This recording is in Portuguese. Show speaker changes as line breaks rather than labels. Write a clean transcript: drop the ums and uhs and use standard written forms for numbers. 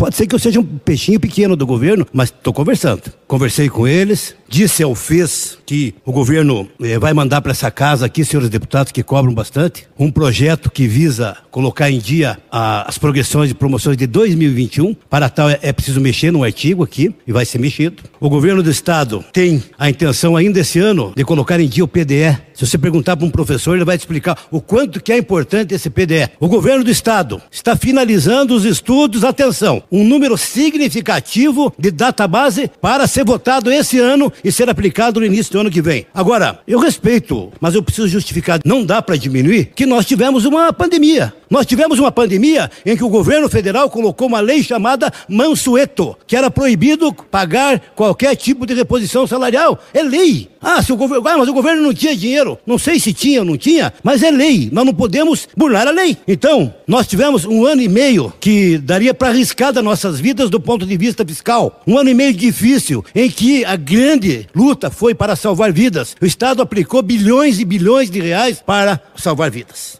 pode ser que eu seja um peixinho pequeno do governo, mas estou conversando. Conversei com eles, disse ao FES que o governo vai mandar para essa casa aqui, senhores deputados, que cobram bastante, um projeto que visa colocar em dia as progressões e promoções de 2021. Para tal é preciso mexer no artigo aqui, e vai ser mexido. O governo do estado tem a intenção ainda esse ano de colocar em dia o PDE. Se você perguntar para um professor, ele vai te explicar o quanto que é importante esse PDE. O governo do estado está finalizando os estudos, atenção, um número significativo de database para ser votado esse ano e ser aplicado no início do ano que vem. Agora, eu respeito, mas eu preciso justificar, não dá para diminuir que nós tivemos uma pandemia. Nós tivemos uma pandemia em que o governo federal colocou uma lei chamada Mansueto, que era proibido pagar qualquer tipo de reposição salarial. É lei. Mas o governo não tinha dinheiro. Não sei se tinha ou não tinha, mas é lei. Nós não podemos burlar a lei. Então, nós tivemos 1 ano e meio que daria para arriscar das nossas vidas do ponto de vista fiscal. 1 ano e meio difícil, em que a grande luta foi para salvar vidas. O Estado aplicou bilhões e bilhões de reais para salvar vidas.